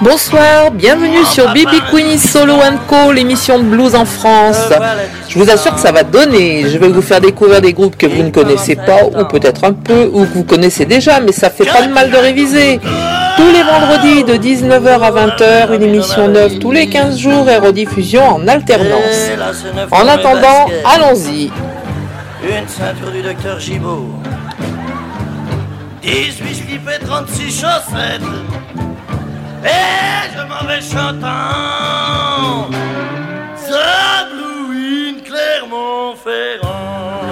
Bonsoir, bienvenue sur Bibi Queenie Solo & Co, l'émission de blues en France. Je vous assure que ça va donner. Je vais vous faire découvrir des groupes que vous ne connaissez pas, ou peut-être un peu, ou que vous connaissez déjà, mais ça fait pas de mal de réviser. Tous les vendredis de 19h à 20h, une émission neuve tous les 15 jours et rediffusion en alternance. En attendant, allons-y. Une ceinture du docteur Gibault, 18 slips et 36 chaussettes, et je m'en vais chantant Sablouine, Clermont-Ferrand.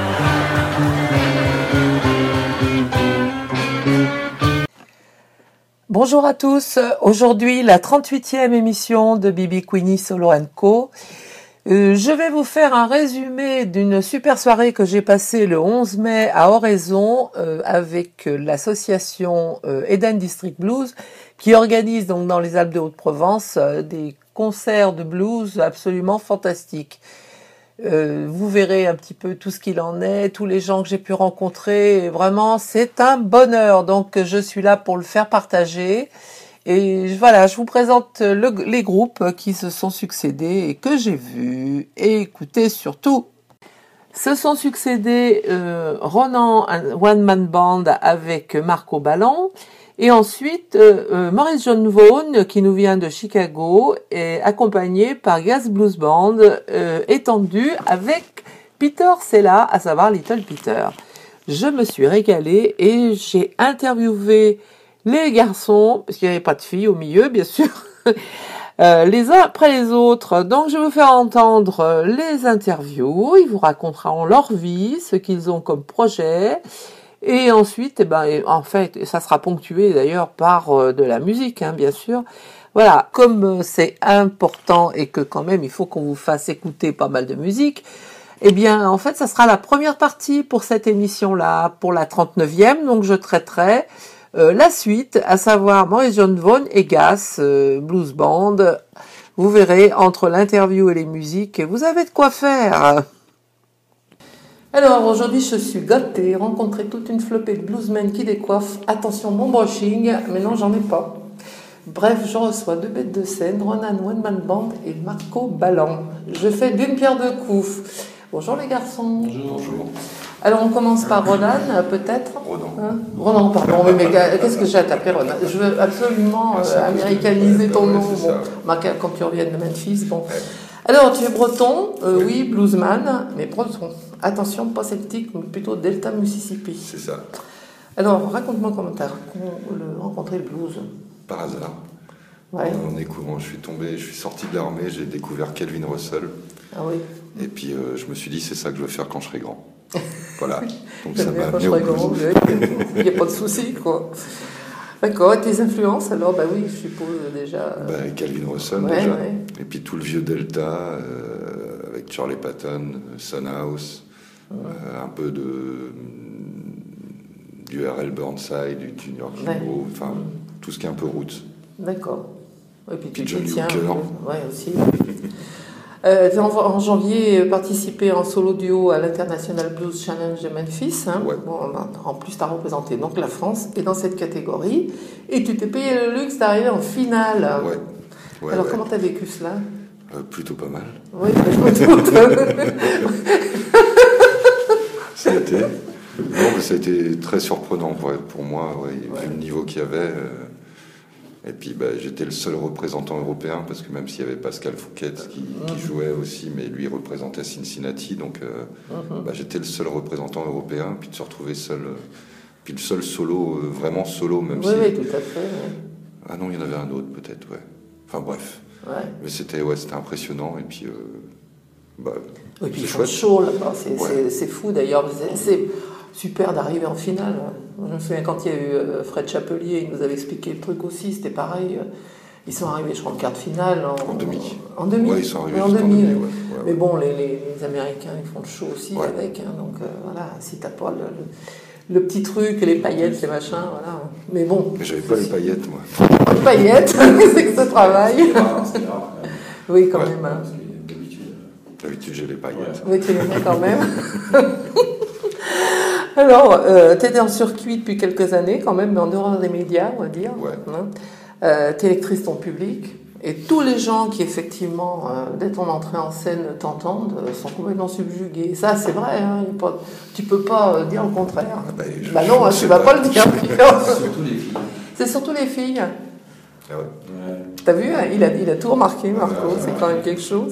Bonjour à tous, aujourd'hui la 38e émission de Bibi Queenie Solo & Co. Je vais vous faire un résumé d'une super soirée que j'ai passée le 11 mai à Oraison avec l'association Eden District Blues qui organise donc dans les Alpes de Haute-Provence des concerts de blues absolument fantastiques. Vous verrez un petit peu tout ce qu'il en est, tous les gens que j'ai pu rencontrer, et vraiment c'est un bonheur, donc je suis là pour le faire partager. Et voilà, je vous présente les groupes qui se sont succédés et que j'ai vus et écoutés surtout. Se sont succédés Ronan One Man Band avec Marco Ballon et ensuite Maurice John Vaughan qui nous vient de Chicago et accompagné par Gas Blues Band étendu avec Peter Sella, à savoir Little Peter. Je me suis régalée et j'ai interviewé les garçons, parce qu'il n'y avait pas de filles au milieu, bien sûr, les uns après les autres. Donc, je vais vous faire entendre les interviews. Ils vous raconteront leur vie, ce qu'ils ont comme projet. Et ensuite, en fait, ça sera ponctué d'ailleurs par de la musique, bien sûr. Voilà, comme c'est important et que quand même, il faut qu'on vous fasse écouter pas mal de musique, eh bien, en fait, ça sera la première partie pour cette émission-là, pour la 39e. Donc, je traiterai la suite, à savoir Maurice John Vaughan et Gas Blues Band. Vous verrez, entre l'interview et les musiques, vous avez de quoi faire. Alors, aujourd'hui, je suis gâtée, rencontré toute une flopée de bluesmen qui décoiffent. Attention, mon brushing, mais non, j'en ai pas. Bref, je reçois deux bêtes de scène, Ronan One Man Band et Marco Ballon. Je fais d'une pierre deux coups. Bonjour les garçons. Bonjour. Alors on commence par Ronan, peut-être. Ronan, pardon, mais qu'est-ce que j'ai à t'appeler Ronan? Je veux absolument américaniser ton nom. Bon, quand tu reviens de Memphis, bon. Ouais. Alors tu es breton, oui, bluesman, mais breton. Attention, pas celtique, mais plutôt Delta Mississippi. C'est ça. Alors raconte-moi comment tu as rencontré le blues. Par hasard. Ouais. En écoutant, je suis sorti de l'armée, j'ai découvert Kelvin Russell. Ah oui. Et puis je me suis dit, c'est ça que je veux faire quand je serai grand. Voilà. Donc ça m'a amené au blues. Il n'y a pas de souci, quoi. D'accord. Et tes influences, alors, oui, je suppose déjà. Calvin Russell, déjà. Ouais. Et puis tout le vieux Delta, avec Charlie Patton, Son House, un peu du R.L. Burnside, du Junior Kimbrough, enfin, tout ce qui est un peu roots. D'accord. Et puis tu Johnny tiens. Hooker. Oui, aussi. En janvier, participé en solo duo à l'International Blues Challenge de Memphis. Ouais. Bon, en plus, tu as représenté donc la France et dans cette catégorie. Et tu t'es payé le luxe d'arriver en finale. Ouais. Alors, comment tu as vécu cela? Plutôt pas mal. Oui, je me doute. Ça a été très surprenant pour moi, vu le niveau qu'il y avait. Et puis j'étais le seul représentant européen, parce que même s'il y avait Pascal Fouquet qui jouait aussi, mais lui représentait Cincinnati, donc j'étais le seul représentant européen, puis de se retrouver seul, puis le seul solo, vraiment solo, même si... Oui, tout à fait. Ouais. Ah non, il y en avait un autre peut-être, ouais. Enfin bref. Ouais. Mais c'était impressionnant, et puis... et puis ils font chouette. chaud là-bas, c'est fou d'ailleurs, c'est super d'arriver en finale. Je me souviens quand il y a eu Fred Chapelier, il nous avait expliqué le truc aussi, c'était pareil. Ils sont arrivés, je crois, en quart de finale. En demi. En demi. Ouais, ils sont arrivés en demi. Ouais. Mais bon, les Américains, ils font le show aussi avec. Donc voilà, si t'as pas le petit truc, les paillettes, les machins, voilà. Mais bon. Mais j'avais pas les paillettes, moi. Les paillettes, c'est que ce travail. Oui, quand même. D'habitude, j'ai les paillettes. Oui, tu les mets quand même. Alors, tu étais en circuit depuis quelques années, quand même, mais en dehors des médias, on va dire. Ouais. t'es lectrice ton public, et tous les gens qui, effectivement, dès ton entrée en scène, t'entendent, sont complètement subjugués. Ça, c'est vrai, hein, tu peux pas dire le contraire. Non, tu vas pas le dire. C'est surtout les filles. C'est surtout les filles. Ah ouais. T'as vu, hein, il a tout remarqué, Marco, c'est quand même quelque chose.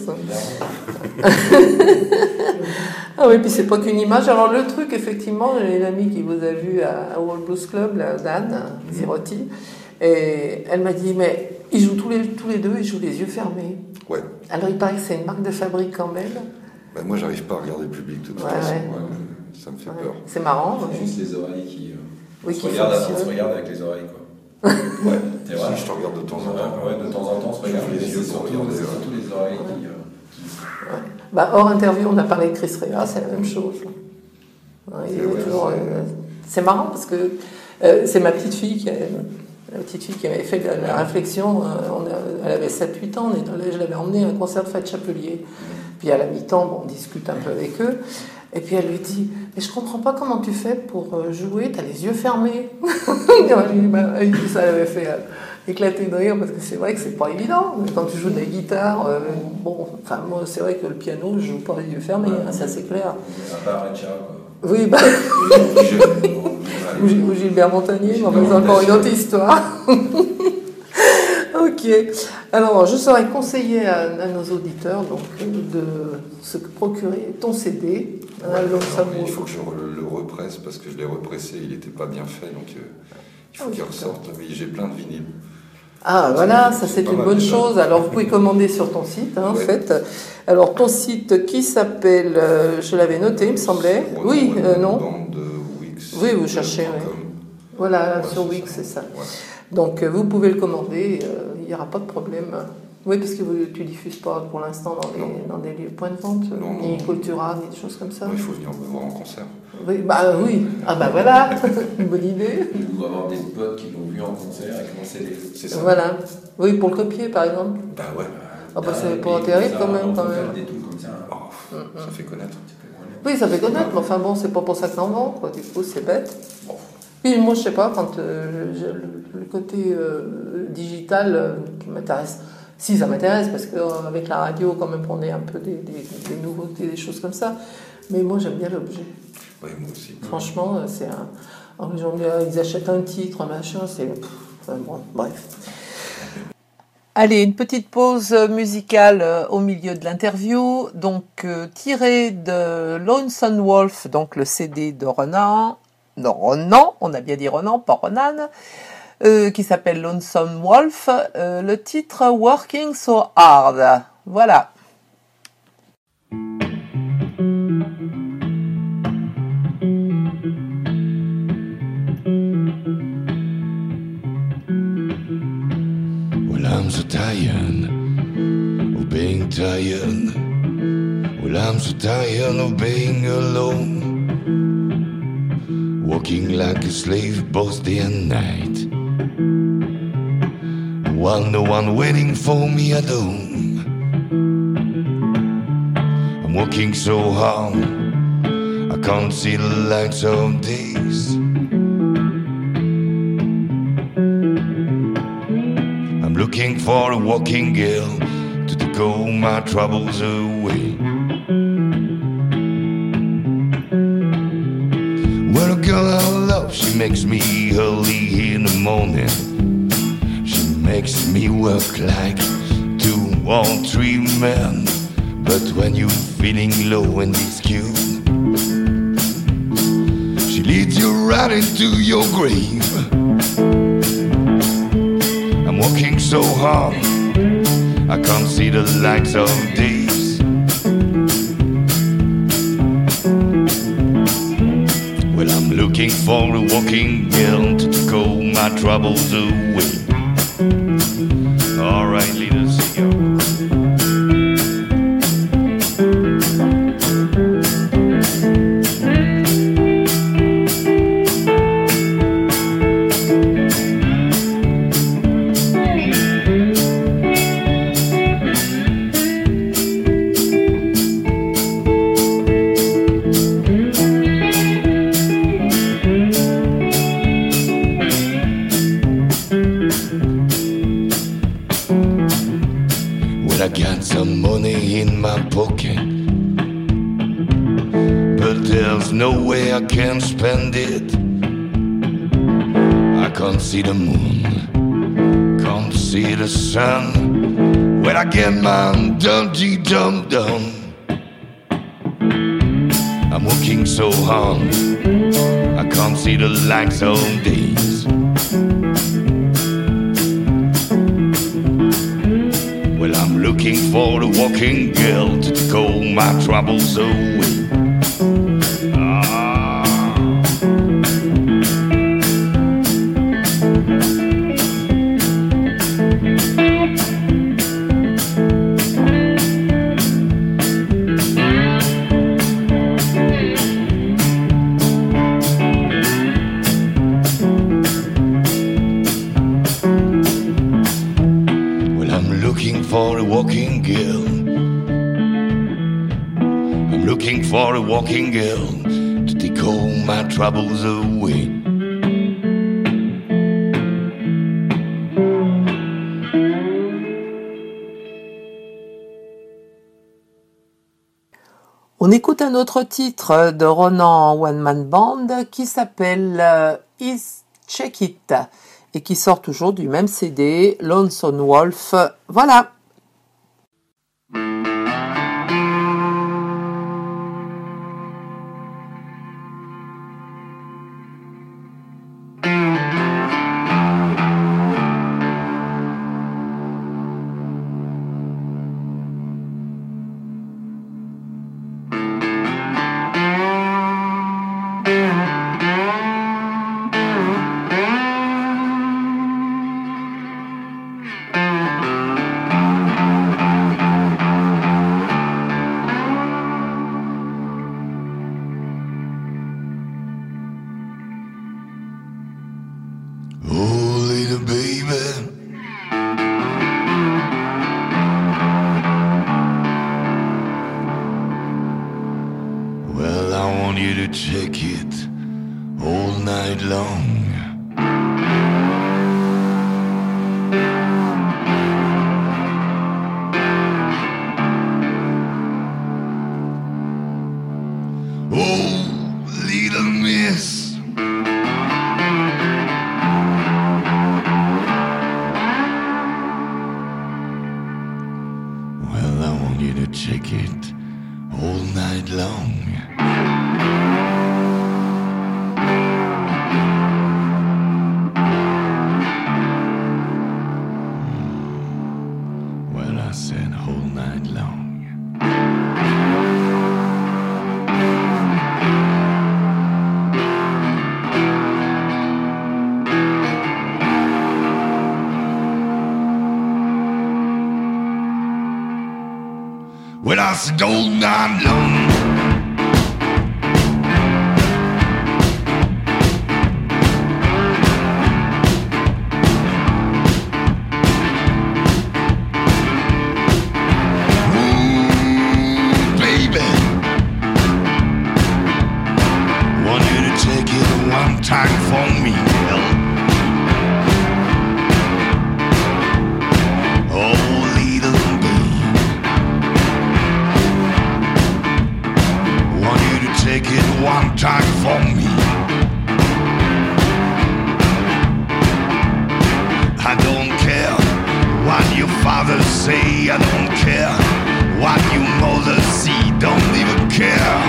Ah oui, puis c'est pas qu'une image. Alors le truc, effectivement, j'ai une amie qui vous a vu à World Blues Club, là, Dan Zirotti, et elle m'a dit, mais ils jouent tous les deux, ils jouent les yeux fermés. Ouais. Alors il paraît que c'est une marque de fabrique quand même. Bah, moi, j'arrive pas à regarder le public de toute façon. Ça me fait peur. C'est marrant. C'est juste les oreilles qui qui se regardent avec les oreilles, quoi. Ouais. C'est vrai. Si je te regarde de temps en temps. Ouais, de temps en temps, on se regarde. Les yeux c'est pour surtout regarder, les oreilles qui... Bah, hors interview, on a parlé de Chris Rea, c'est la même chose. C'est marrant parce que c'est ma petite fille qui m'avait fait la réflexion. Elle avait 7-8 ans, je l'avais emmenée à un concert de Fête Chapelier. Puis à la mi-temps, on discute un peu avec eux. Et puis elle lui dit, mais je comprends pas comment tu fais pour jouer, t'as les yeux fermés. Ça l'avait fait éclater de rire parce que c'est vrai que c'est pas évident. Quand tu joues de la guitare, moi c'est vrai que le piano, je joue pas les yeux fermés, ça c'est clair. À part Recha, quoi. Oui, ou Gilbert Montagnier, mais c'est encore une autre histoire. Ok. Alors, je serais conseillé à nos auditeurs donc, de se procurer ton CD. Il faut que je le represse parce que je l'ai repressé, il n'était pas bien fait, donc il faut qu'il ressorte. Mais j'ai plein de vinyles. Ah, voilà, ça c'est une bonne chose. Alors, vous pouvez commander sur ton site, en fait. Alors, ton site qui s'appelle, je l'avais noté, il me semblait. Oui, non. Oui, vous cherchez. Voilà, sur Wix, c'est ça. Ouais. Donc, vous pouvez le commander, il n'y aura pas de problème. Oui, parce que tu ne diffuses pas pour l'instant dans des lieux points de vente, ni Cultura, ni des choses comme ça. Il faut venir me voir en concert. Oui, oui. Ah bah voilà, une bonne idée. Ou avoir des potes qui l'ont vu en concert et qui l'ont CD. C'est ça. Voilà. Oui, pour le copier, par exemple. Bah ouais. Ah bah c'est pas terrible quand même. Des trucs comme ça. Ça fait connaître. Oui, ça fait connaître, mais enfin bon, c'est pas pour ça que t'en vends, quoi. Du coup, c'est bête. Bon. Puis moi, je sais pas, quand le côté digital qui m'intéresse, si ça m'intéresse, parce qu'avec la radio, quand même, on est un peu des nouveautés, des choses comme ça. Mais moi, j'aime bien l'objet. Oui, moi aussi. Franchement, c'est ils achètent un titre, un machin, c'est... bon, bref. Allez, une petite pause musicale au milieu de l'interview. Donc, tiré de Lonesome Wolf, donc le CD de Renan, on a bien dit Renan, pas Renan, qui s'appelle Lonesome Wolf, le titre Working So Hard. Voilà. Well, I'm so tired of being tired. Well, I'm so tired of being alone. Walking like a slave both day and night. No one waiting for me at home. I'm working so hard, I can't see the lights of days. I'm looking for a walking girl to take all my troubles away. Well, a girl I love, she makes me early in the morning. She makes me work like 2 or 3 men. But when you're feeling low and insecure, she leads you right into your grave. I'm working so hard, I can't see the lights of days. Well, I'm looking for a walking girl to take all my troubles away. Alright, leaders, see you. I got some money in my pocket, but there's no way I can spend it. I can't see the moon, can't see the sun. When I get my Dumpty Dum Dum, I'm working so hard, I can't see the lights all days. Well, I'm looking for the walking girl to take all my troubles away. For a walking girl, I'm looking for a walking girl to take all my troubles away. On écoute un autre titre de Ronan One Man Band qui s'appelle Is Check It et qui sort toujours du même CD, Lonesome Wolf. Voilà. Well, I said all night long. Ooh, baby, want you to take it one time for me, girl. Oh, little take it one time for me. I don't care what your father say, I don't care what your mother see, don't even care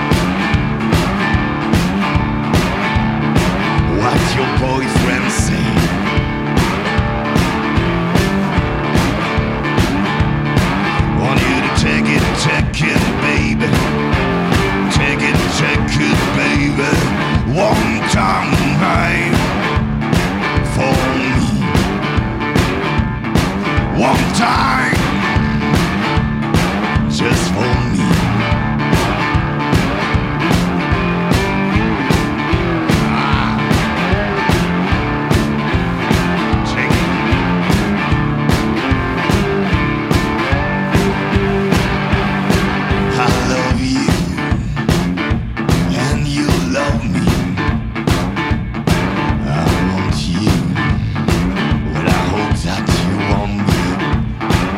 what your boyfriend say. Want you to take it, baby. Take it, baby, one time for me. One time, just for me. Take it. I love you. Love me, I want you. Well, I hope that you want me.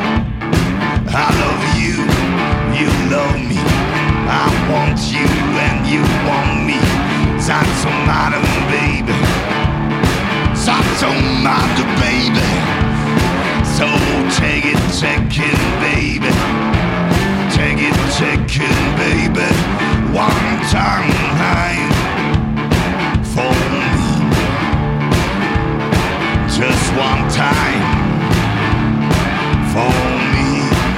take it, baby. Take it, baby. One time for me. Just one time for me.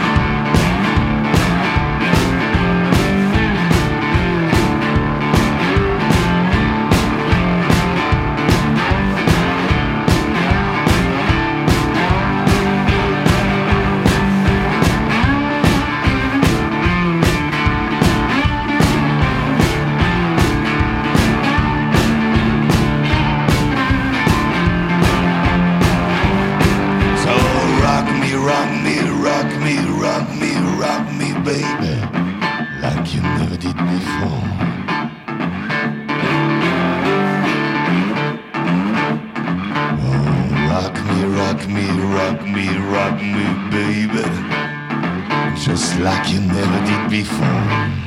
Rock me, baby, like you never did before. Oh, rock me, baby, just like you never did before.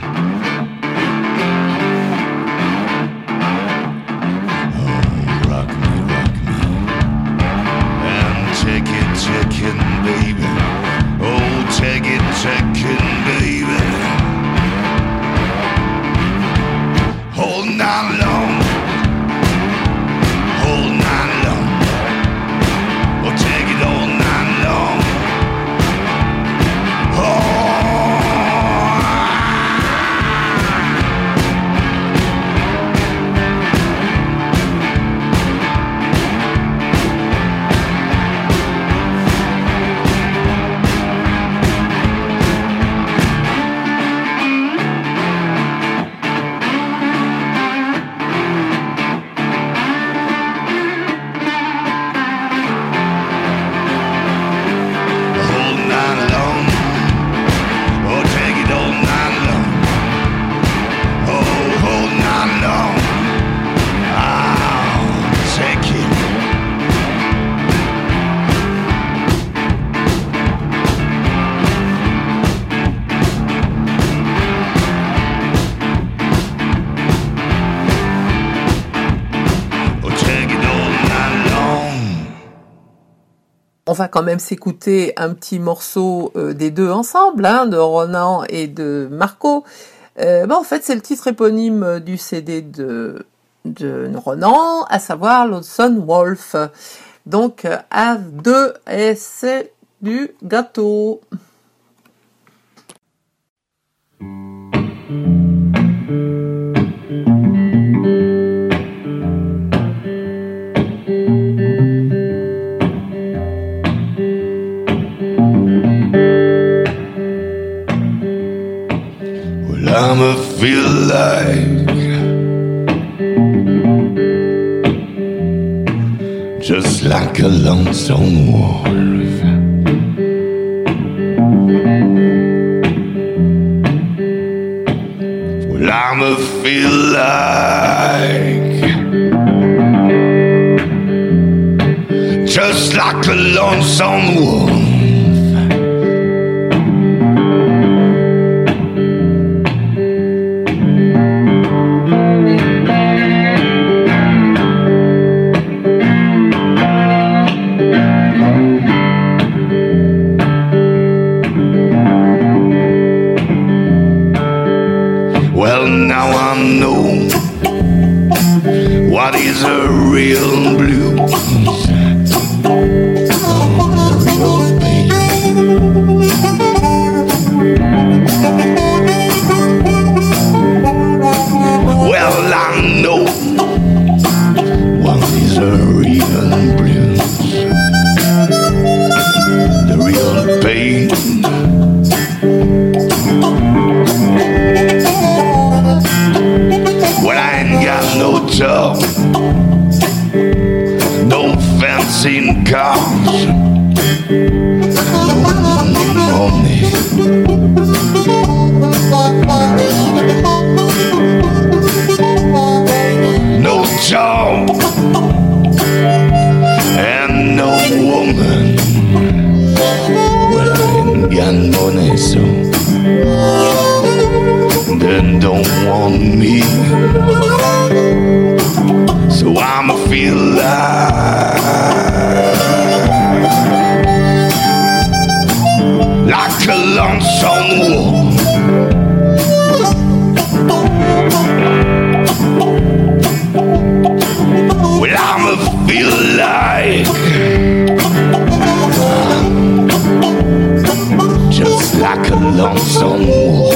Oh, rock me, and take it, baby. Oh, take it, baby. All night long. Oh, take it all night long. On va quand même s'écouter un petit morceau des deux ensemble, hein, de Ronan et de Marco. En fait, c'est le titre éponyme du CD de Ronan, à savoir Lonesome Wolf. Donc, à deux, et c'est du gâteau. I'ma feel like just like a lonesome wolf. Well, I'ma feel like just like a lonesome wolf. Well, now I know what is a real blues. Oh, the real pain. Well, I know what is a real blues. The real pain. Well, I ain't got no job, no fancy cars, no money. No job and no woman. Well, I ain't got money, so then don't want me. So I'ma feel like like a lonesome wolf. Well, I'ma feel like just like a lonesome wolf.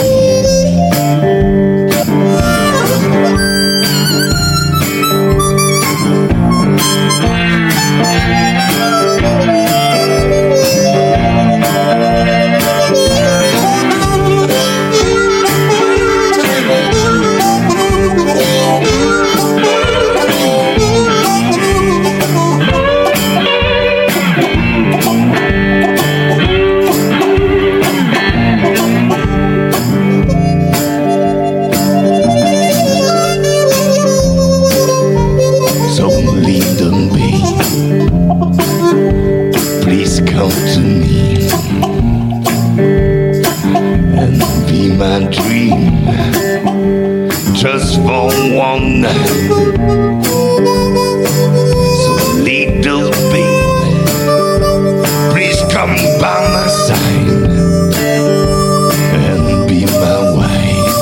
Just for one night. So little baby, please come by my side and be my wife.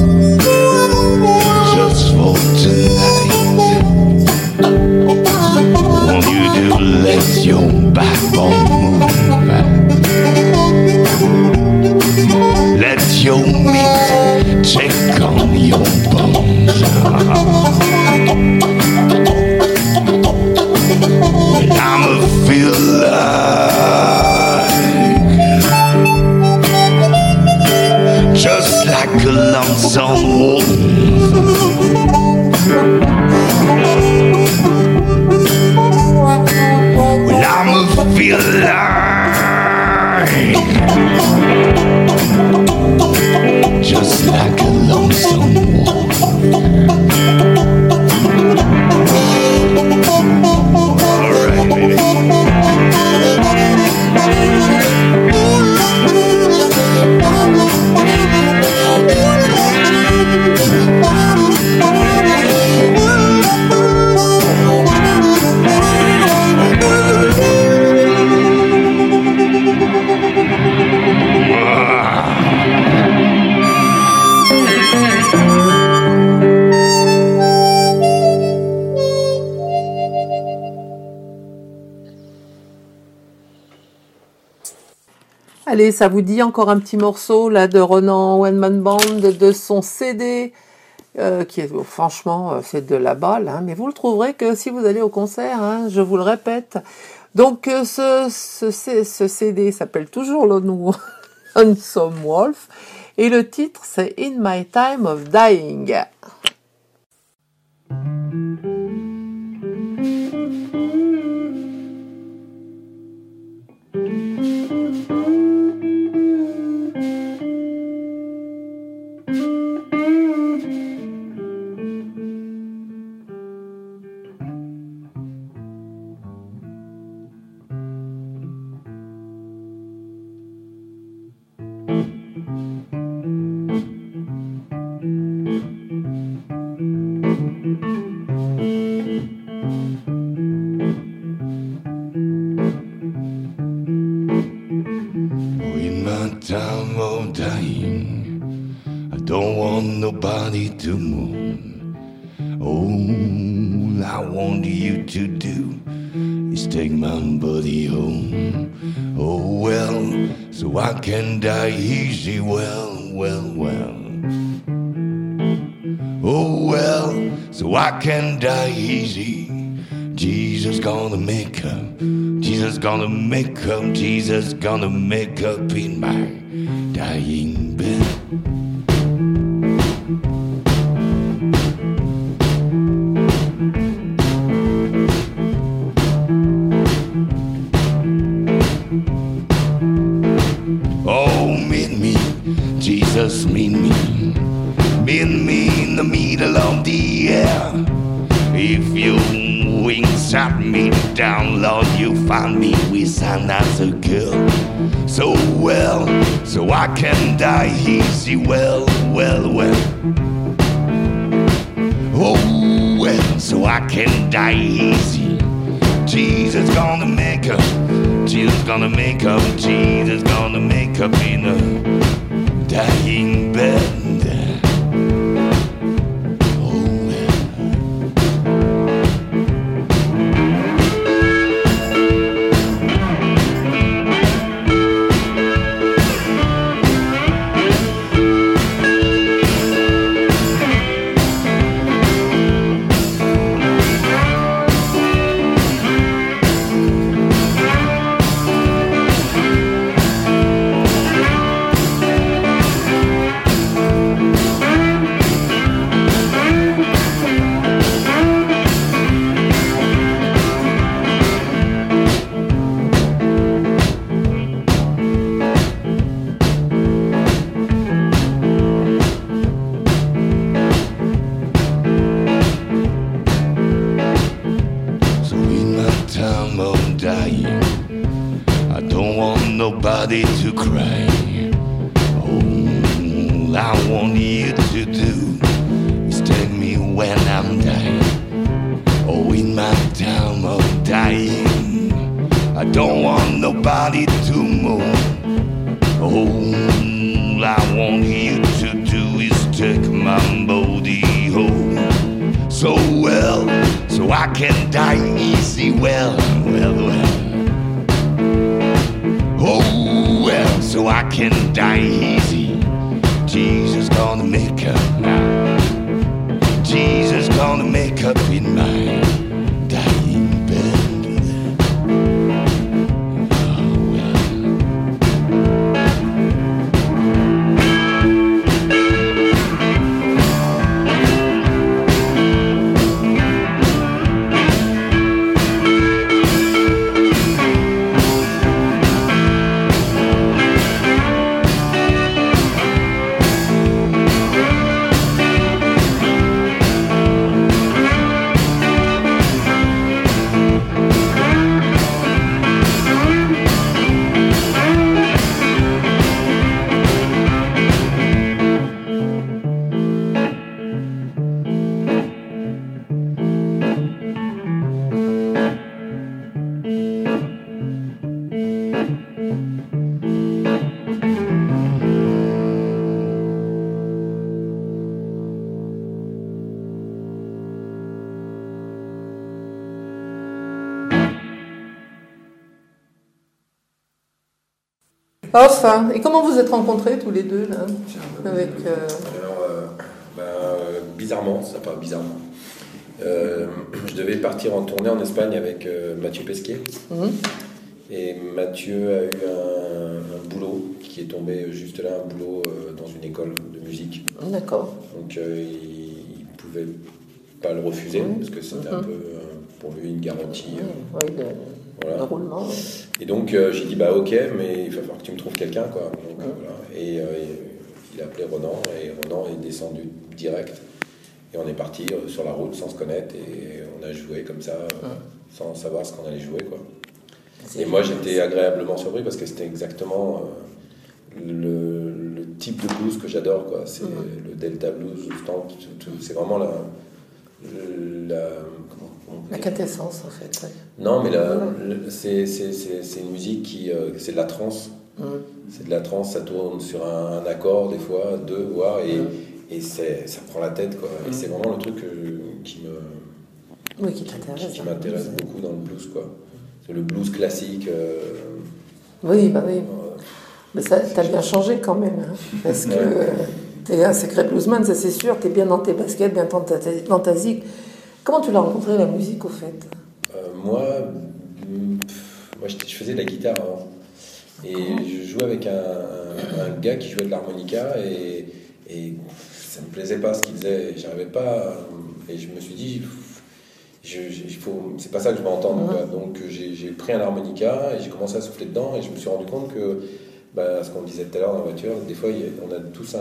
Just for tonight. Want you to let your backbone move. Let your meat check on your bones. I'ma feel like just like a lonesome wolf. Well, I'ma feel like just like a lonesome wolf. All right, baby. Allez, ça vous dit encore un petit morceau là de Ronan One Man Band, de son CD, qui est franchement c'est de la balle, hein, mais vous le trouverez que si vous allez au concert, hein, je vous le répète. Donc ce CD s'appelle toujours Lonesome Wolf et le titre c'est In My Time of Dying. Time of dying, I don't want nobody to mourn. All I want you to do is take my body home. Oh well, so I can die easy. Well. Oh well, so I can die easy. Jesus gonna make up. Jesus gonna make up. Jesus gonna make up in my dying bed. Oh, meet me, Jesus, meet me. Meet me in the middle of the air. If you wings at me down, Lord, you find me with another girl. So well, so I can die easy. Well. Oh well, so I can die easy. Jesus gonna make up. Jesus gonna make up. Jesus gonna make wake up in a dying bed. Nobody to cry. All I want you to do is take me when I'm dying. Oh, in my time of dying, I don't want nobody to move. All I want you to do is take my body home. So well, so I can die easy. Well. Oh, well, so I can die easy. Jesus gonna make up now. Jesus gonna make up in my dying bed. Oh, well. Enfin, et comment vous êtes rencontrés tous les deux là avec bizarrement, ça pas bizarrement. Je devais partir en tournée en Espagne avec Mathieu Pesquet. Et Mathieu a eu un boulot qui est tombé juste là, un boulot dans une école de musique. D'accord. Donc il ne pouvait pas le refuser parce que c'était un peu pour lui une garantie. Le roulement. Et donc j'ai dit bah ok, mais il va falloir que tu me trouves quelqu'un quoi. Donc, voilà. Et il a appelé Ronan et Ronan est descendu direct. Et on est parti sur la route sans se connaître et on a joué comme ça sans savoir ce qu'on allait jouer quoi. Et moi j'étais agréablement surpris parce que c'était exactement le type de blues que j'adore quoi. C'est le Delta Blues, c'est vraiment la quintessence en fait. Ouais. Non mais c'est une musique qui c'est de la trance. C'est de la trance, ça tourne sur un accord des fois, deux voire et ça prend la tête quoi. Et c'est vraiment le truc qui m'intéresse beaucoup dans le blues quoi. C'est le blues classique. Oui. Mais ça, t'as bien changé quand même, hein, parce que t'es un sacré bluesman, ça c'est sûr. T'es bien dans tes baskets, bien dans ta zig. Comment tu l'as rencontré la musique au fait? Moi, je faisais de la guitare avant. Et je jouais avec un gars qui jouait de l'harmonica et ça me plaisait pas ce qu'il faisait. J'arrivais pas. Et je me suis dit, c'est pas ça que je vais entendre. Quoi. Donc j'ai pris un harmonica et j'ai commencé à souffler dedans et je me suis rendu compte que, ce qu'on disait tout à l'heure dans la voiture, des fois on a tous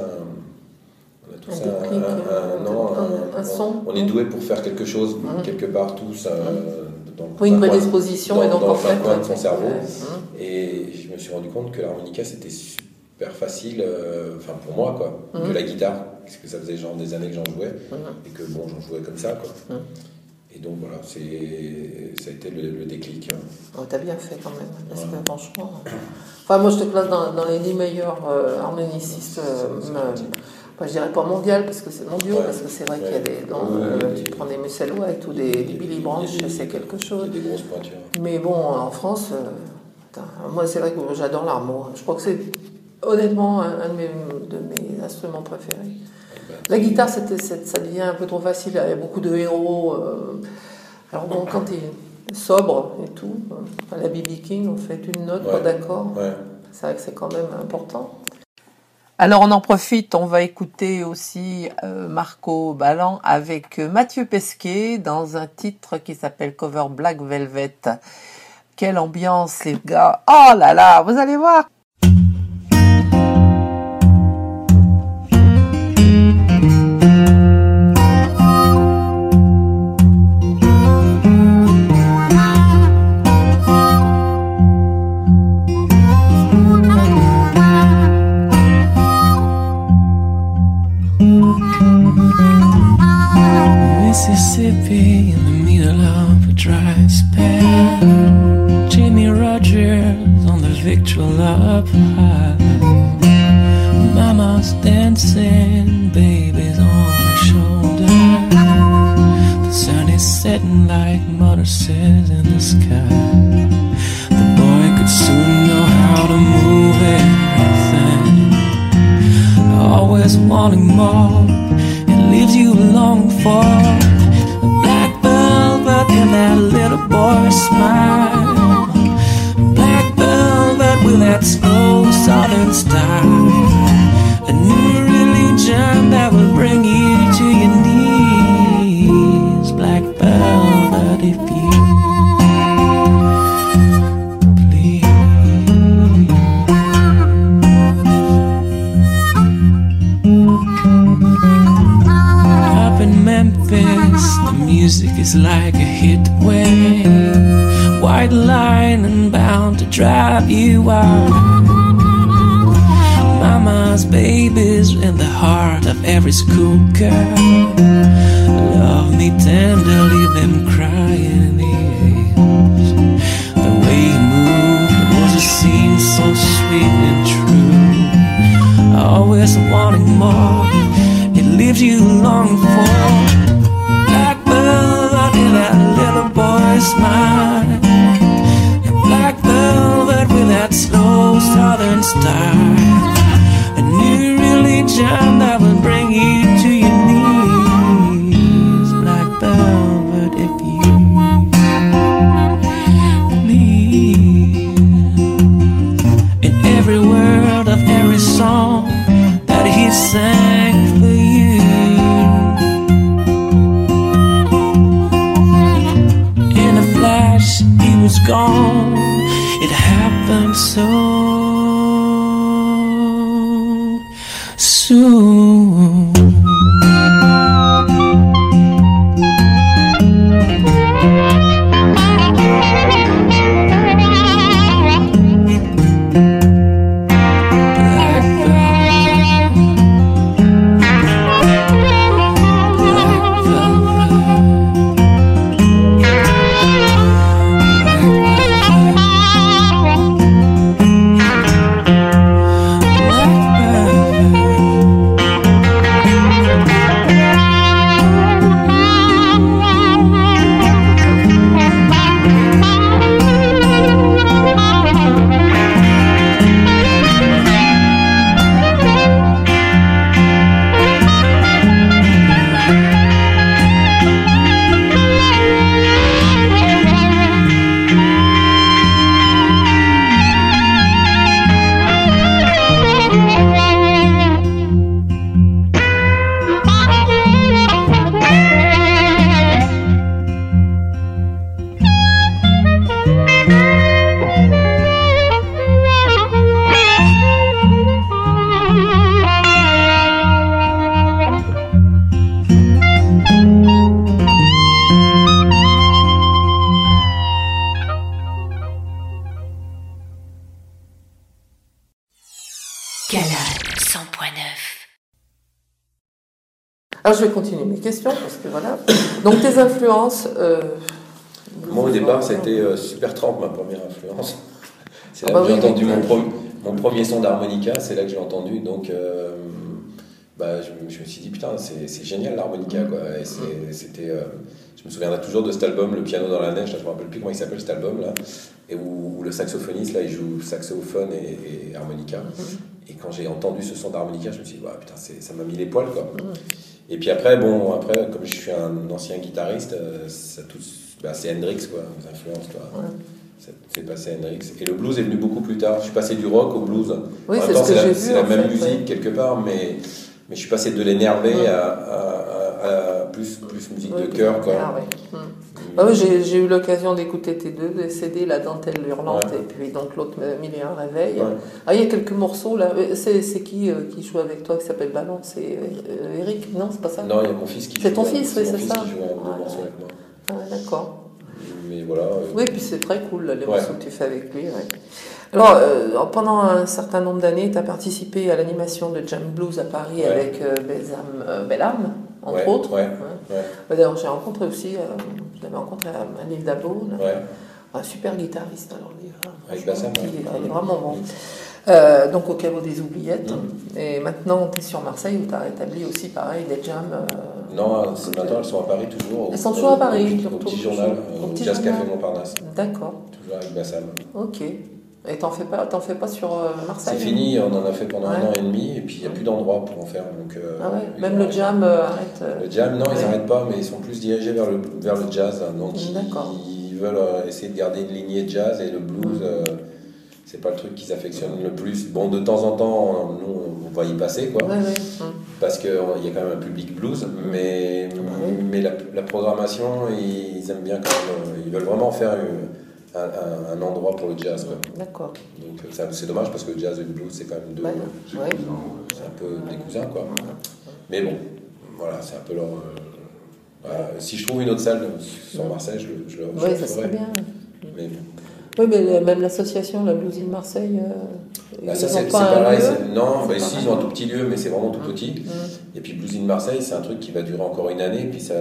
un son. On est doué pour faire quelque chose quelque part tous. Une prédisposition et donc dans un coin de son cerveau. Et je me suis rendu compte que l'harmonica c'était super facile, pour moi quoi, que la guitare, parce que ça faisait genre des années que j'en jouais et que j'en jouais comme ça quoi. Et donc voilà, ça a été le déclic. Oh, t'as bien fait quand même, parce que franchement... Enfin, moi je te place dans les 10 meilleurs harmonicistes, je dirais pas mondial, parce que c'est mondial, parce que c'est vrai qu'il y a des... tu prends des Musselwhite ou des Billy Branch, c'est quelque chose. Des grosses pointures. Mais bon, en France, moi c'est vrai que j'adore l'harmo. Je crois que c'est honnêtement un de mes instruments préférés. La guitare, ça devient un peu trop facile, il y a beaucoup de héros. Alors bon, quand tu es sobre et tout, la B.B. King, on fait une note, pas d'accord. Ouais. C'est vrai que c'est quand même important. Alors on en profite, on va écouter aussi Marco Ballan avec Mathieu Pesquet dans un titre qui s'appelle Cover Black Velvet. Quelle ambiance les gars! Oh là là, vous allez voir! Mississippi in the middle of a dry spell. Jimmy Rogers on the victual up high. Mama's dancing, baby's on her shoulder. The sun is setting like mother says in the sky. The boy could soon know how to move everything. Always wanting more, it leaves you longing for the black velvet in that little boy's smile. Black velvet with that slow southern style. A new religion that will bring you to your knees. Black velvet if you please. Up in Memphis, the music is like a hit wave. White line and bound to drive you out. Mama's babies in the heart of every schoolgirl. Love me tender, leave them crying in the aisles. The way you moved was a scene so sweet and true. Always wanting more, it leaves you longing for black velvet in that little boy's smile. And black velvet with that slow southern style. A new religion that will bring you to your knees. Black velvet if you please. In every word of every song that he sang for you. In a flash he was gone. It happened so soon. Canal 100.9. Alors je vais continuer mes questions parce que voilà. Donc tes influences. Moi au départ c'était Supertramp, ma première influence. C'est là bah que j'ai oui, entendu oui. mon premier son d'harmonica, c'est là que j'ai entendu. Donc je me suis dit putain c'est génial l'harmonica quoi. Et c'était je me souviendrai toujours de cet album Le piano dans la neige, là, je me rappelle plus comment il s'appelle cet album là, et où le saxophoniste là il joue saxophone et harmonica. Et quand j'ai entendu ce son d'harmonica, je me suis dit putain ça m'a mis les poils quoi. Et puis après comme je suis un ancien guitariste, c'est Hendrix quoi, mes influences quoi. C'est passé Hendrix. Et le blues est venu beaucoup plus tard. Je suis passé du rock au blues. Oui, en même temps, c'est la même musique ouais. quelque part, mais je suis passé de l'énervé à plus musique de cœur. Quoi. Oui, j'ai eu l'occasion d'écouter tes deux CD, La dentelle hurlante et puis donc l'autre Mille et un réveil. Ouais. Ah, il y a quelques morceaux là. C'est qui joue avec toi qui s'appelle Ballon? C'est Eric? Non, c'est pas ça? Non, il y a mon fils qui joue. C'est ton fils, oui, c'est ça. Qui joue un morceau avec moi. Ah, d'accord. Mais voilà. Oui, puis c'est très cool là, les morceaux que tu fais avec lui. Ouais. Alors, pendant un certain nombre d'années, tu as participé à l'animation de Jam Blues à Paris avec Bellam, entre autres. D'ailleurs, j'ai rencontré aussi, je l'avais rencontré à l'île d'Abo, un super guitariste. Alors, avec Bassam, il est vraiment bon. Donc au caveau des oubliettes. Et maintenant, tu es sur Marseille où tu as rétabli aussi pareil des jams. Non, maintenant elles sont à Paris toujours. Elles sont toujours à Paris. Au petit journal, au Jazz Café Montparnasse. D'accord. Toujours avec Bassam. Ok. Et t'en fais pas sur Marseille? C'est fini, on en a fait pendant 1 an et demi, et puis il n'y a plus d'endroit pour en faire. Donc, même le jam arrête. Le jam, non, ils n'arrêtent pas, mais ils sont plus dirigés vers le jazz. Donc ils veulent essayer de garder une lignée de jazz, et le blues, c'est pas le truc qu'ils affectionnent le plus. Bon, de temps en temps, nous, on va y passer, quoi. Parce qu'il y a quand même un public blues, mais la programmation, ils aiment bien quand même. Ils veulent vraiment faire un endroit pour le jazz, quoi. D'accord. Donc c'est dommage parce que le jazz et le blues, c'est quand même deux. C'est un peu des cousins, quoi. Mais bon, voilà, c'est un peu leur. Si je trouve une autre salle sur Marseille, je le ferai. Oui, ça serait bien. Mais bon. Oui, mais même l'association, la Blues in Marseille. Ça, c'est pareil. Non, ici, ils ont un tout petit lieu, mais c'est vraiment tout petit. Et puis, Blues in Marseille, c'est un truc qui va durer encore une année. Et puis,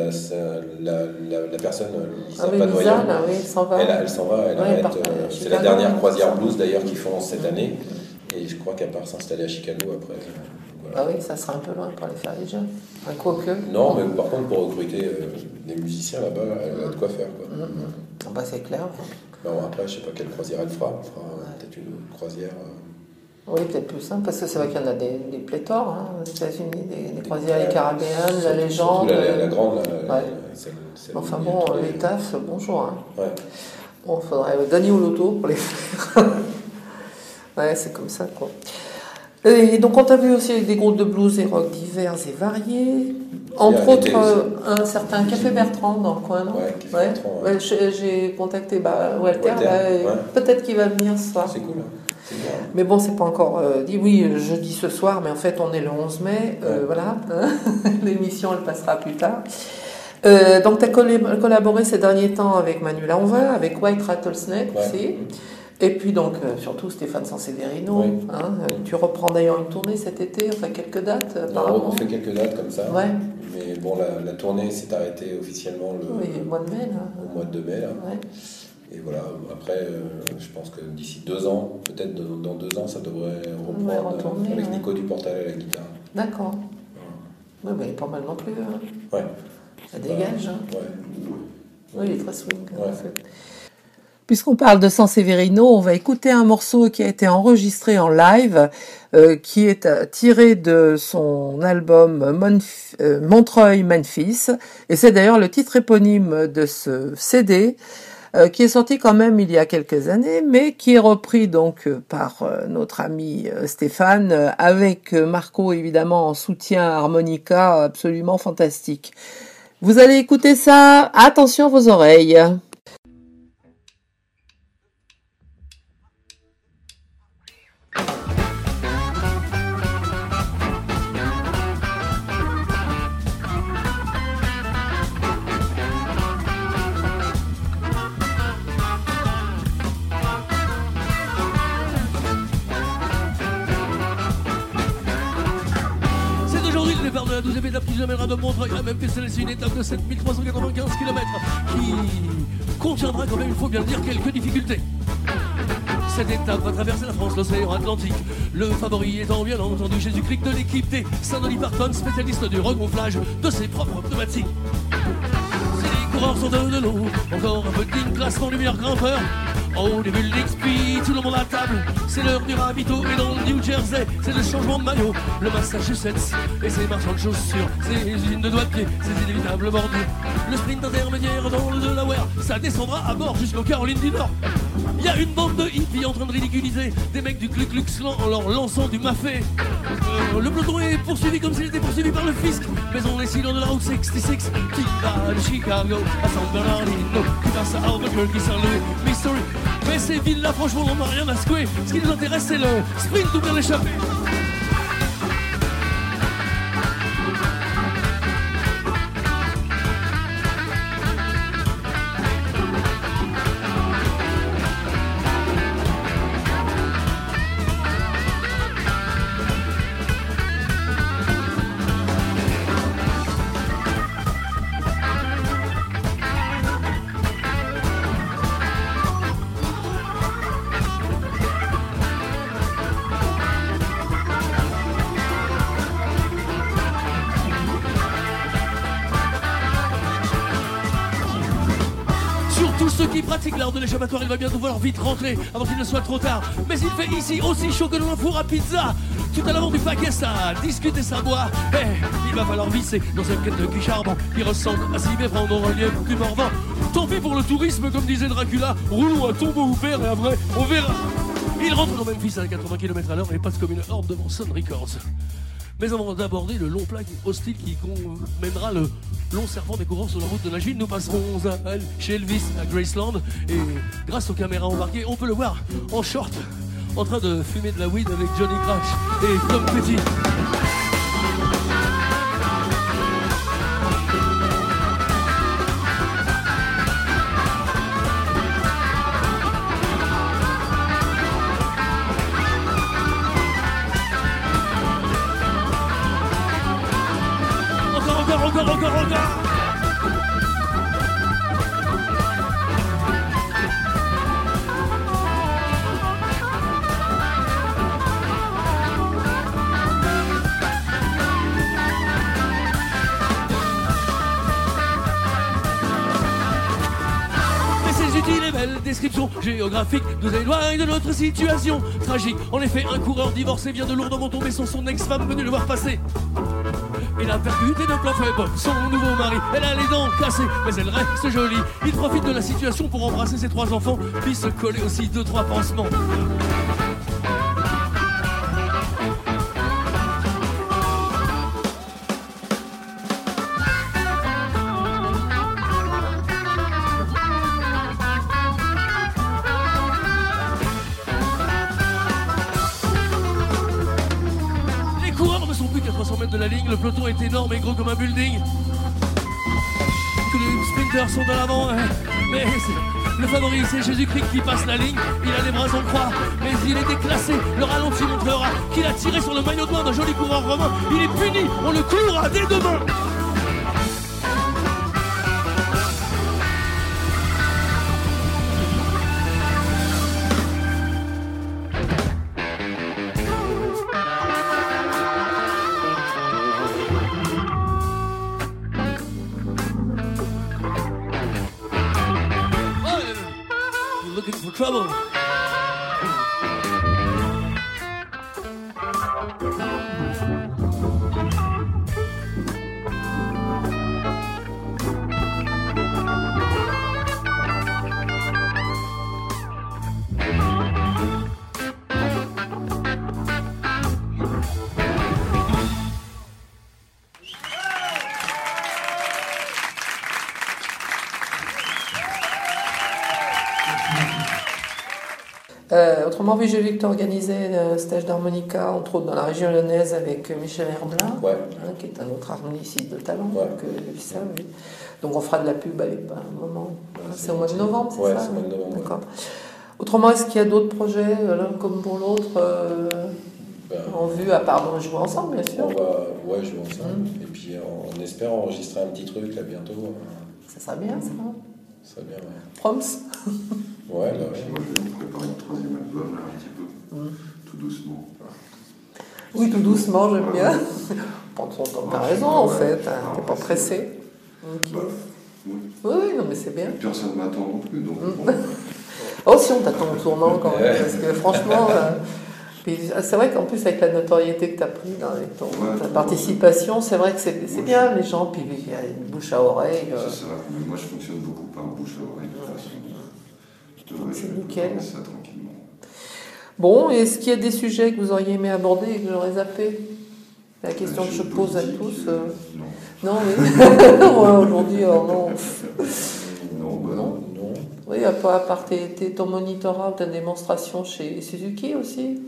la personne, Lisa Padoyan, elle s'en va. Elle s'en va, elle arrête. C'est la dernière croisière blues, d'ailleurs, qu'ils font cette année. Et je crois qu'elle part s'installer à Chicago après. Voilà. Ah oui, ça sera un peu loin pour aller faire les jeux. Quoique. Non, mais par contre, pour recruter des musiciens là-bas, elle a de quoi faire. Quoi. C'est clair. Bon, après, je ne sais pas quelle croisière elle fera. Elle fera peut-être une croisière. Oui, peut-être plus simple, parce que c'est vrai qu'il y en a des pléthores aux États-Unis, des croisières, les Caribéennes, la Légende. La grande, enfin bon, les tafs, bonjour. Ouais. Bon, il faudrait gagner au loto pour les faire. Ouais, c'est comme ça, quoi. Et donc, on t'a vu aussi des groupes de blues et rock divers et variés. Entre autres, un certain Café Bertrand dans le coin, non? Bertrand, j'ai contacté Walter. Peut-être qu'il va venir ce soir. C'est cool. Mais bon, c'est pas encore dit. Oui, jeudi ce soir, mais en fait, on est le 11 mai. Voilà. L'émission, elle passera plus tard. Donc, tu as collaboré ces derniers temps avec Manuel Anva, avec White Rattlesnake aussi. Et puis donc, surtout Stéphane Sanseverino. Tu reprends d'ailleurs une tournée cet été, enfin quelques dates apparemment. On fait quelques dates comme ça. Mais bon, la tournée s'est arrêtée officiellement au mois de mai. Au mois de mai, là. Et voilà, après, je pense que d'ici 2 ans, peut-être dans 2 ans, ça devrait reprendre avec Nico Duportal à la guitare. D'accord. Oui, mais pas mal non plus. Ça dégage. Oui, il est très swing. Puisqu'on parle de Sanseverino, on va écouter un morceau qui a été enregistré en live, qui est tiré de son album Montreuil-Memphis. Et c'est d'ailleurs le titre éponyme de ce CD, qui est sorti quand même il y a quelques années, mais qui est repris donc par notre ami Stéphane, avec Marco évidemment en soutien harmonica absolument fantastique. Vous allez écouter ça, attention vos oreilles. Le départ de la 12e étape qui nous amènera de Montreuil à Memphis. C'est une étape de 7395 km qui contiendra quand même, il faut bien le dire, quelques difficultés. Cette étape va traverser la France, l'océan Atlantique. Le favori étant bien entendu Jésus-Christ de l'équipe des Saint-Denis Barton, spécialiste du regonflage de ses propres pneumatiques. Si les coureurs sont de l'eau, encore un petit classement du meilleur grimpeur. Au début de l'XP, tout le monde à table. C'est l'heure du ravito et dans le New Jersey, c'est le changement de maillot. Le Massachusetts et ses marchands de chaussures, ses usines de doigts de pied, ses inévitables bordures. Le sprint intermédiaire dans le Delaware, ça descendra à bord jusqu'aux Carolines du Nord. Il y a une bande de hippies en train de ridiculiser des mecs du Ku Klux Klan en leur lançant du mafé. Le peloton est poursuivi comme s'il était poursuivi par le fisc. Mais on est sur de la route 66 qui va de Chicago à San Bernardino, qui passe à Albuquerque, Saint-Louis, Missouri. Mais ces villes-là, franchement, on n'a rien à secouer. Ce qui nous intéresse, c'est le sprint ou bien l'échappée. L'art de l'échappatoire, il va bientôt falloir vite rentrer avant qu'il ne soit trop tard. Mais il fait ici aussi chaud que dans un four à pizza. Tout à l'avant du paquet, ça discute et ça boit. Il va falloir visser dans cette quête de cul charbon qui ressemble à s'y prendre au relief du Morvan. Tant pis pour le tourisme, comme disait Dracula. Roulons à tombeau ouvert et après, on verra. Il rentre dans Memphis à 80 km/h et passe comme une horde devant Sun Records. Mais avant d'aborder le long plat hostile qui mènera le long serpent des coureurs sur la route de la Chine, nous passerons chez Elvis à Graceland. Et grâce aux caméras embarquées, on peut le voir en short, en train de fumer de la weed avec Johnny Crash et Tom Petty. Encore. Mais ces utiles et belles descriptions géographiques nous éloignent de notre situation tragique. En effet, un coureur divorcé vient de lourdement tomber sur son ex-femme venue le voir passer. Il a percuté de plein fouet son nouveau mari. Elle a les dents cassées, mais elle reste jolie. Il profite de la situation pour embrasser ses 3 enfants, puis se coller aussi 2-3 pansements. De la ligne, le peloton est énorme et gros comme un building. Tous les sprinters sont de l'avant, mais le favori c'est Jésus-Christ qui passe la ligne. Il a les bras en croix, mais il est déclassé. Le ralenti montrera qu'il a tiré sur le maillot de bain d'un joli coureur romain. Il est puni, on le clouera dès demain. Trouble. Autrement vu, j'ai vu que tu organisais un stage d'harmonica, entre autres dans la région lyonnaise, avec Michel Herblin, qui est un autre harmoniciste de talent. Donc on fera de la pub à un moment. C'est au mois de novembre, c'est ça? C'est au mois de novembre. D'accord. Autrement, est-ce qu'il y a d'autres projets, l'un comme pour l'autre, en vue, à part de jouer ensemble, bien sûr. On va jouer ensemble. Et puis on espère enregistrer un petit truc là bientôt. Ça sera bien, ça. Ça serait bien, ouais. Proms. Ouais. Moi, je vais préparer un troisième album, là, un petit peu, tout doucement. Oui, tout doucement, j'aime bien. Prends ton temps, t'as raison, en fait. Hein, t'es pas pressé. Ok. Bah, oui. Oui, non, mais c'est bien. Personne ne m'attend non plus, donc bon. Oh, si, on t'attend au tournant quand même, parce que franchement, puis, c'est vrai qu'en plus, avec la notoriété que tu as pris avec ta participation, c'est vrai que c'est bien, les gens, puis il y a une bouche à oreille. C'est ça, mais moi je fonctionne beaucoup par bouche à oreille, de toute façon. C'est nickel. Ça tranquillement. Bon, est-ce qu'il y a des sujets que vous auriez aimé aborder et que j'aurais zappé? La question que je pose à tous. Non, oui. Ouais, aujourd'hui, non. Non. Oui, à part ton monitorat ou ta démonstration chez Suzuki aussi.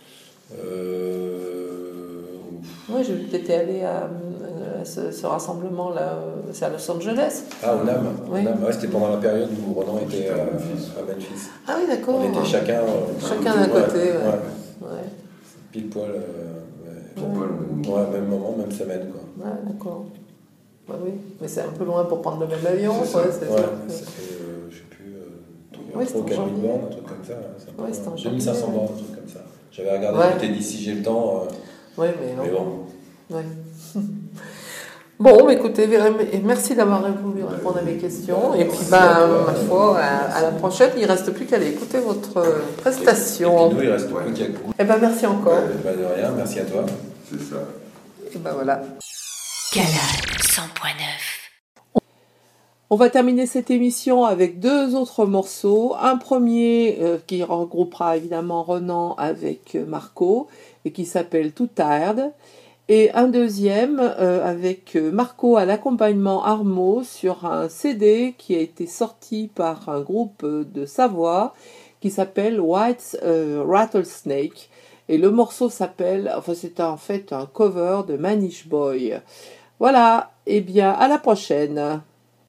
Oui, j'ai vu que tu étais allé à ce rassemblement-là, c'est à Los Angeles. Ah, au NAM. Oui. Ouais, c'était pendant la période où Ronan était à Memphis. Ah oui, d'accord. On était chacun d'un côté. Ouais. Pile poil. Ouais, Même moment, même semaine, quoi. Ouais, d'accord. Bah oui, mais c'est un peu loin pour prendre le même avion. C'est ça. Ça fait, je sais plus, 3 ou 4 000 bornes, un truc comme ça. Ouais, c'était en 2500 janvier. bornes, un truc comme ça. J'avais regardé, j'étais d'ici, j'ai le temps. Oui, mais non. Mais bon. Ouais. Bon, mais écoutez, merci d'avoir voulu répondre à mes questions. Et puis, ma foi, à la prochaine, il ne reste plus qu'à aller écouter votre prestation. Et puis nous, il reste plus qu'à écouter. Eh bien, merci encore. De rien, merci à toi. C'est ça. Et ben voilà. Canal 100.9. On va terminer cette émission avec 2 autres morceaux. Un premier qui regroupera évidemment Ronan avec Marco et qui s'appelle Too Tired. Et un deuxième avec Marco à l'accompagnement Armo sur un CD qui a été sorti par un groupe de Savoie qui s'appelle White's Rattlesnake. Et le morceau s'appelle, c'est en fait un cover de Manish Boy. Voilà, et bien à la prochaine.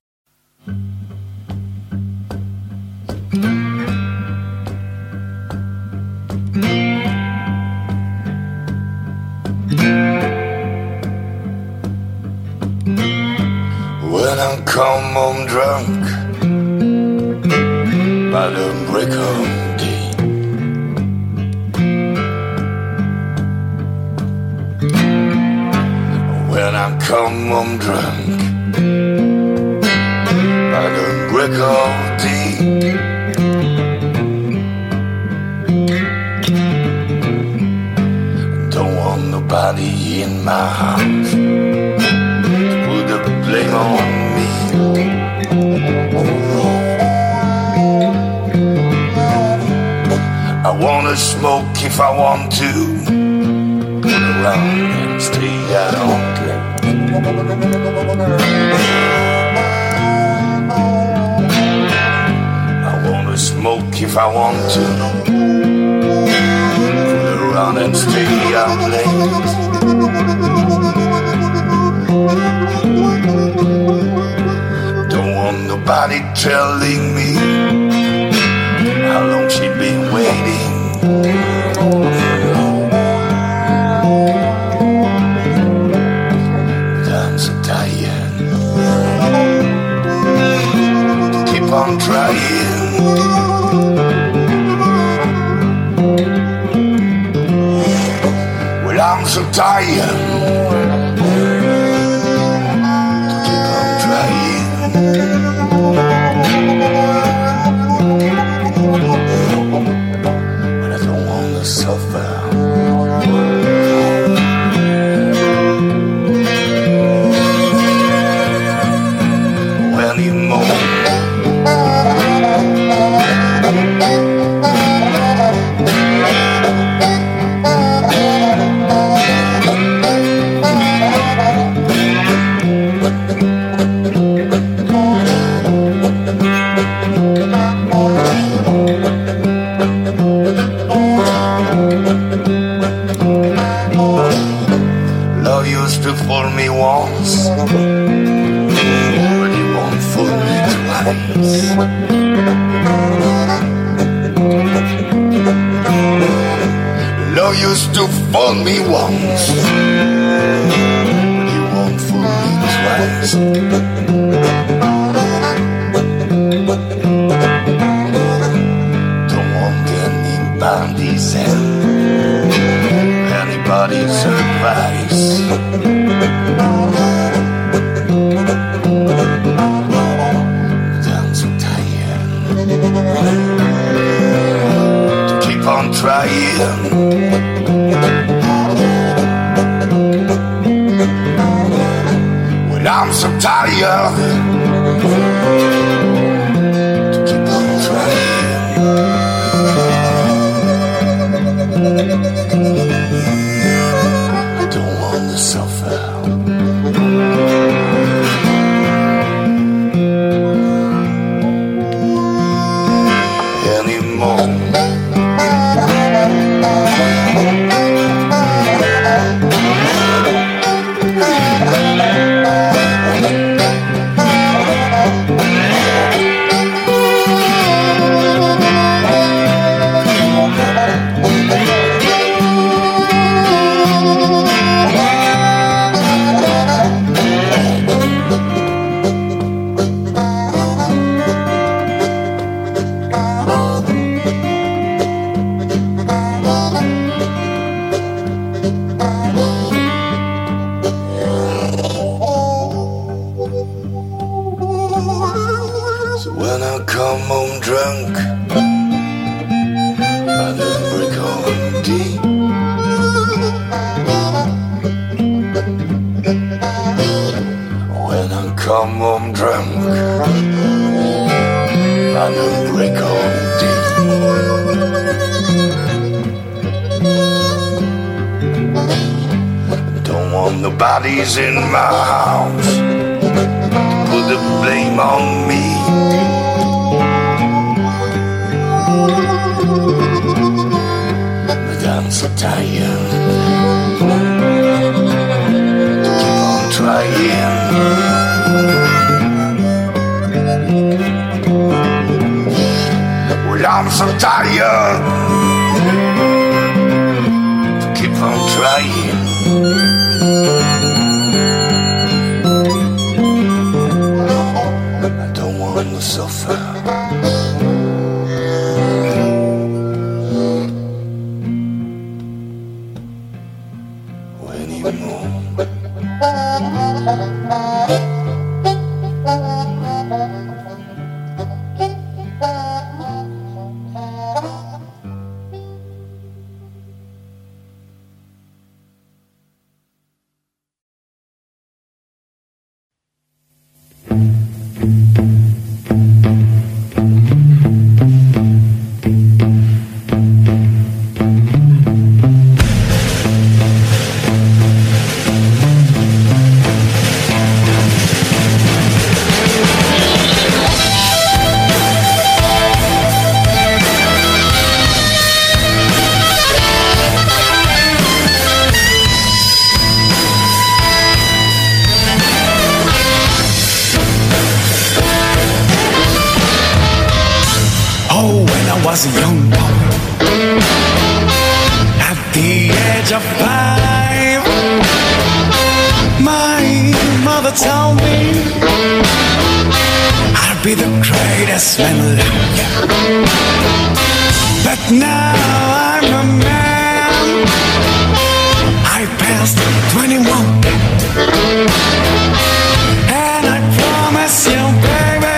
When I come home drunk by the break of day, when I come home drunk by the break of day, don't want nobody in my house to put the blame on me. I wanna smoke if I want to, put around and stay out all day. I wanna smoke if I want to, put around and stay out late. Don't want nobody telling me how long she been waiting. But I'm so tired to keep on trying. Well, I'm so tired to keep on trying. But I don't want to suffer anymore. Love used to fool me once, but it won't fool me twice. girl used to fool me once, but you won't fool me twice. Don't want anybody's help, anybody's advice. I'm so tired to keep on trying. Well, I'm so tired to keep on trying. I don't want to suffer anymore. So when I come home drunk, I don't break on deep. When I come home drunk, I don't break on deep. Don't want nobody's in my house to put the blame on me. But I'm so tired to keep on trying. Well, I'm so tired to keep on trying. I don't want to suffer anymore. Was a young boy at the age of 5. My mother told me I'd be the greatest man alive. But now I'm a man. I passed 21, and I promise you, baby,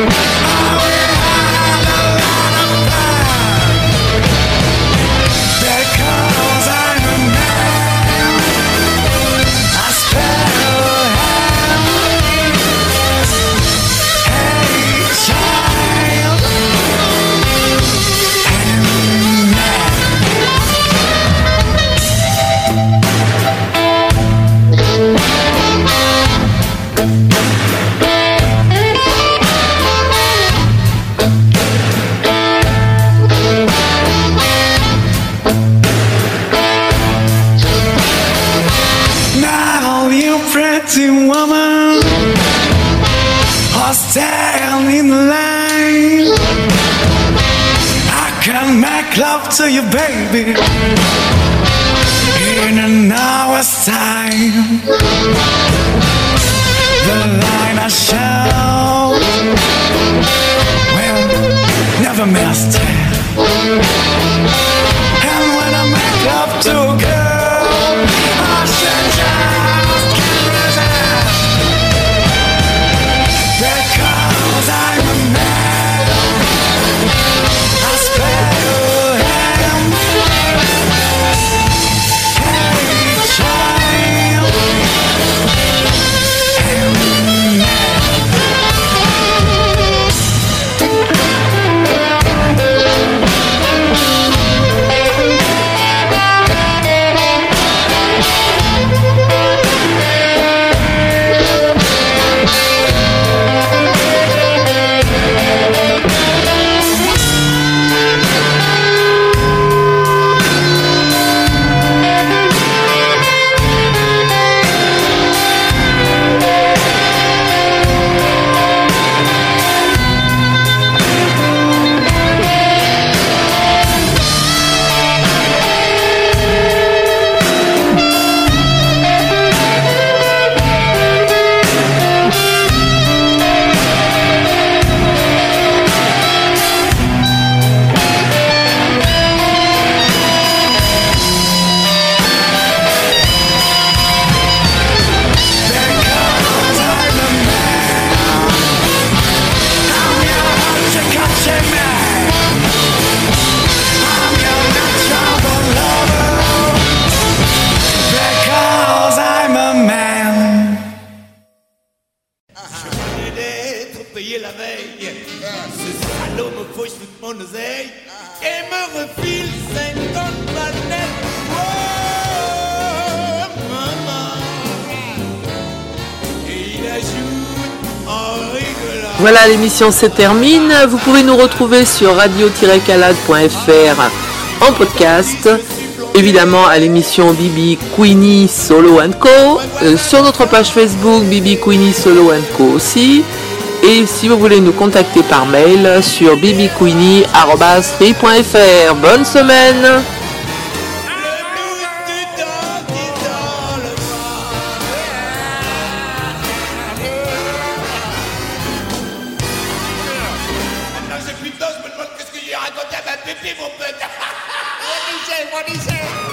woman, or stand in the line. I can make love to you, baby. The line I shall well never missed. And when I make love to a girl, I should just can't resist. Because I'm a man, I spare your hand. Hey, child, et me refile 50 balais. Oh, maman. Et il ajoute en rigolant. Voilà, l'émission se termine. Vous pouvez nous retrouver sur radio-calade.fr en podcast. Évidemment à l'émission Bibi Queenie Solo & Co. Sur notre page Facebook Bibi Queenie Solo & Co aussi. Et si vous voulez nous contacter par mail sur bibiqueenie@free.fr. Bonne semaine. Maintenant j'ai plus de temps, je me demande qu'est-ce que j'ai raconté à ma pépé, mon pote. What he say?